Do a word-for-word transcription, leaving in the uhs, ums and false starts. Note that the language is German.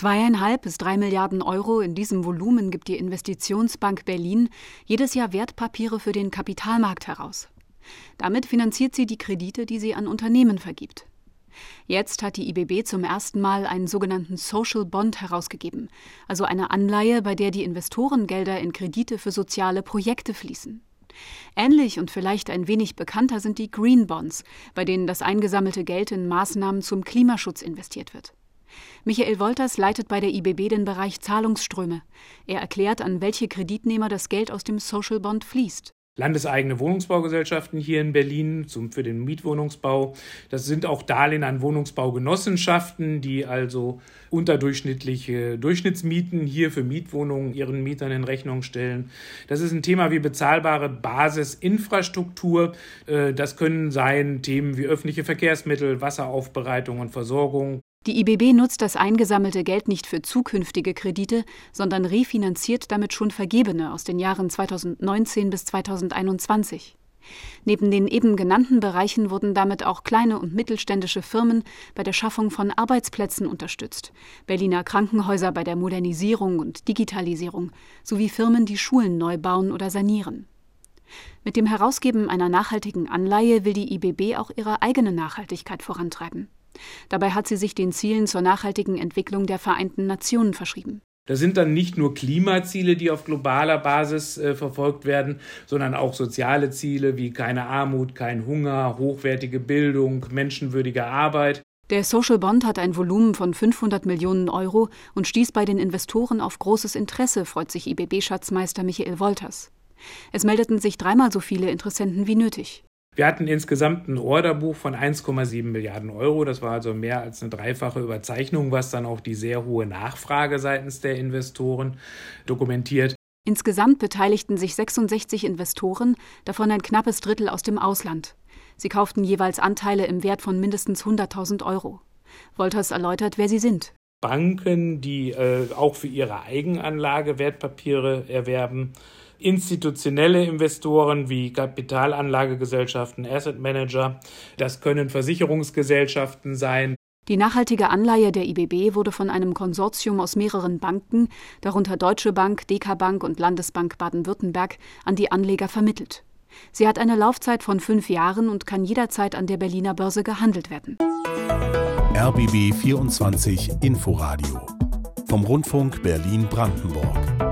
Zweieinhalb bis drei Milliarden Euro in diesem Volumen gibt die Investitionsbank Berlin jedes Jahr Wertpapiere für den Kapitalmarkt heraus. Damit finanziert sie die Kredite, die sie an Unternehmen vergibt. Jetzt hat die I B B zum ersten Mal einen sogenannten Social Bond herausgegeben, also eine Anleihe, bei der die Investorengelder in Kredite für soziale Projekte fließen. Ähnlich und vielleicht ein wenig bekannter sind die Green Bonds, bei denen das eingesammelte Geld in Maßnahmen zum Klimaschutz investiert wird. Michael Wolters leitet bei der I B B den Bereich Zahlungsströme. Er erklärt, an welche Kreditnehmer das Geld aus dem Social Bond fließt. Landeseigene Wohnungsbaugesellschaften hier in Berlin zum, für den Mietwohnungsbau. Das sind auch Darlehen an Wohnungsbaugenossenschaften, die also unterdurchschnittliche Durchschnittsmieten hier für Mietwohnungen ihren Mietern in Rechnung stellen. Das ist ein Thema wie bezahlbare Basisinfrastruktur. Das können sein Themen wie öffentliche Verkehrsmittel, Wasseraufbereitung und Versorgung. Die I B B nutzt das eingesammelte Geld nicht für zukünftige Kredite, sondern refinanziert damit schon vergebene aus den Jahren zweitausendneunzehn bis zweitausendeinundzwanzig. Neben den eben genannten Bereichen wurden damit auch kleine und mittelständische Firmen bei der Schaffung von Arbeitsplätzen unterstützt, Berliner Krankenhäuser bei der Modernisierung und Digitalisierung sowie Firmen, die Schulen neu bauen oder sanieren. Mit dem Herausgeben einer nachhaltigen Anleihe will die I B B auch ihre eigene Nachhaltigkeit vorantreiben. Dabei hat sie sich den Zielen zur nachhaltigen Entwicklung der Vereinten Nationen verschrieben. Das sind dann nicht nur Klimaziele, die auf globaler Basis äh, verfolgt werden, sondern auch soziale Ziele wie keine Armut, kein Hunger, hochwertige Bildung, menschenwürdige Arbeit. Der Social Bond hat ein Volumen von fünfhundert Millionen Euro und stieß bei den Investoren auf großes Interesse, freut sich I B B-Schatzmeister Michael Wolters. Es meldeten sich dreimal so viele Interessenten wie nötig. Wir hatten insgesamt ein Orderbuch von eins Komma sieben Milliarden Euro. Das war also mehr als eine dreifache Überzeichnung, was dann auch die sehr hohe Nachfrage seitens der Investoren dokumentiert. Insgesamt beteiligten sich sechsundsechzig Investoren, davon ein knappes Drittel aus dem Ausland. Sie kauften jeweils Anteile im Wert von mindestens hunderttausend Euro. Wolters erläutert, wer sie sind. Banken, die äh, auch für ihre Eigenanlage Wertpapiere erwerben. Institutionelle Investoren wie Kapitalanlagegesellschaften, Asset Manager. Das können Versicherungsgesellschaften sein. Die nachhaltige Anleihe der I B B wurde von einem Konsortium aus mehreren Banken, darunter Deutsche Bank, D K Bank und Landesbank Baden-Württemberg, an die Anleger vermittelt. Sie hat eine Laufzeit von fünf Jahren und kann jederzeit an der Berliner Börse gehandelt werden. R B B vierundzwanzig Inforadio vom Rundfunk Berlin-Brandenburg.